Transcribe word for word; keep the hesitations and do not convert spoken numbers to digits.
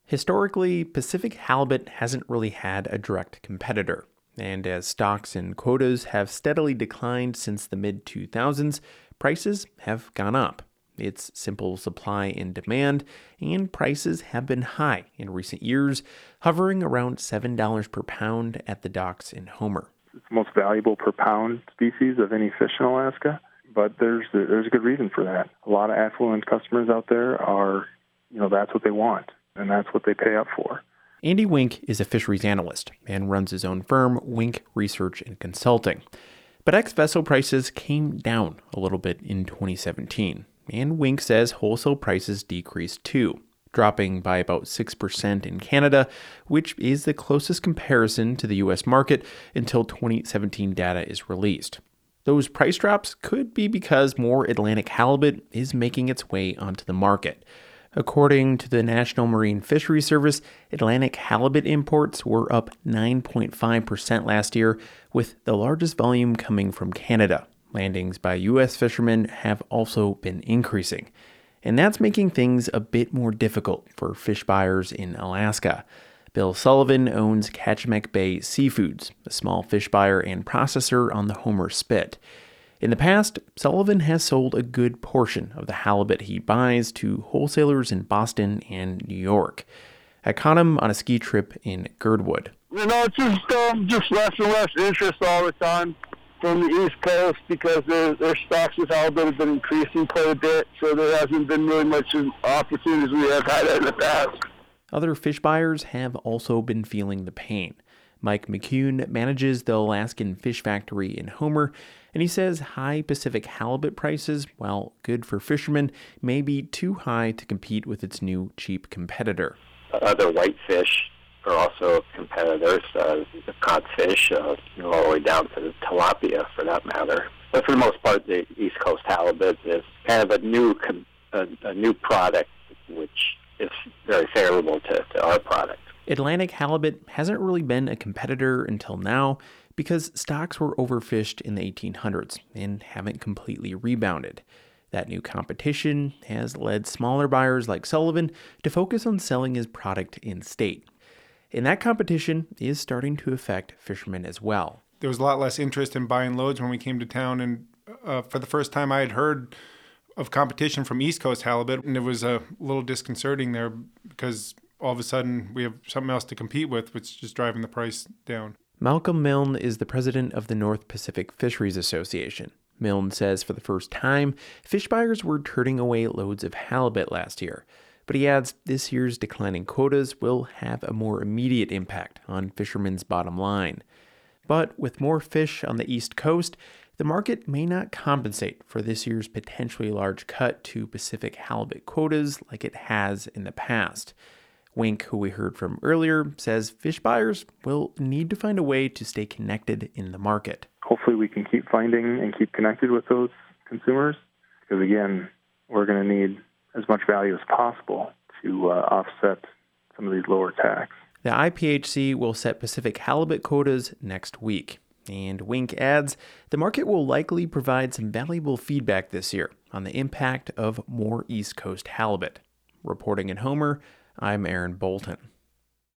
Historically, Pacific halibut hasn't really had a direct competitor, and as stocks and quotas have steadily declined since the mid two thousands, prices have gone up. It's simple supply and demand, and prices have been high in recent years, hovering around seven dollars per pound at the docks in Homer. It's the most valuable per pound species of any fish in Alaska, but there's there's a good reason for that. A lot of affluent customers out there are, you know, that's what they want, and that's what they pay up for. Andy Wink is a fisheries analyst and runs his own firm, Wink Research and Consulting. But ex-vessel prices came down a little bit in twenty seventeen, and Wink says wholesale prices decreased too, dropping by about six percent in Canada, which is the closest comparison to the U S market until twenty seventeen data is released. Those price drops could be because more Atlantic halibut is making its way onto the market. According to the National Marine Fisheries Service, Atlantic halibut imports were up nine point five percent last year, with the largest volume coming from Canada. Landings by U S fishermen have also been increasing. And that's making things a bit more difficult for fish buyers in Alaska. Bill Sullivan owns Kachemak Bay Seafoods, a small fish buyer and processor on the Homer Spit. In the past, Sullivan has sold a good portion of the halibut he buys to wholesalers in Boston and New York. I caught him on a ski trip in Girdwood. You know, it's just, um, just less and less interest all the time from the East Coast because their, their stocks of halibut have been increasing quite a bit, so there hasn't been really much opportunities we have had in the past. Other fish buyers have also been feeling the pain. Mike McCune manages the Alaskan Fish Factory in Homer, and he says high Pacific halibut prices, while good for fishermen, may be too high to compete with its new cheap competitor. Other whitefish are also competitors, uh, the codfish, uh, all the way down to the tilapia for that matter. But for the most part, the East Coast halibut is kind of a new com- a, a new product, which is very favorable to, to our product. Atlantic halibut hasn't really been a competitor until now because stocks were overfished in the eighteen hundreds and haven't completely rebounded. That new competition has led smaller buyers like Sullivan to focus on selling his product in-state. And that competition is starting to affect fishermen as well. There was a lot less interest in buying loads when we came to town, and uh, for the first time I had heard of competition from East Coast halibut, and it was a little disconcerting there because all of a sudden we have something else to compete with, which is just driving the price down. Malcolm Milne is the president of the North Pacific Fisheries Association. Milne says for the first time, fish buyers were turning away loads of halibut last year. But he adds this year's declining quotas will have a more immediate impact on fishermen's bottom line. But with more fish on the East Coast, the market may not compensate for this year's potentially large cut to Pacific halibut quotas like it has in the past. Wink, who we heard from earlier, says fish buyers will need to find a way to stay connected in the market. Hopefully we can keep finding and keep connected with those consumers because, again, we're going to need as much value as possible to uh, offset some of these lower tax. The I P H C will set Pacific halibut quotas next week. And Wink adds, the market will likely provide some valuable feedback this year on the impact of more East Coast halibut. Reporting in Homer, I'm Aaron Bolton.